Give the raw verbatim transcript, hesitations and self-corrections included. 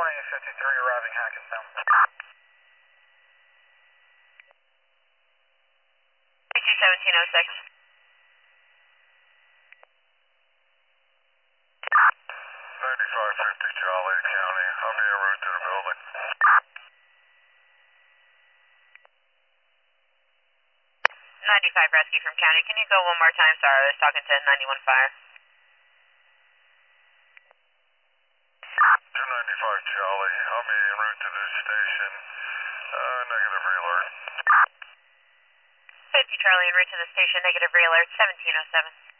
twenty fifty-three arriving Hackettstown. two seventeen oh six. ninety-five fifty Charlie County. I'm en route to the building. ninety-five rescue from county. Can you go one more time? Sorry, I was talking to ninety-one fire. two ninety-five Charlie. I'm en route to the station. Uh, negative re-alert. fifty Charlie en route to the station. Negative re-alert. seventeen oh seven.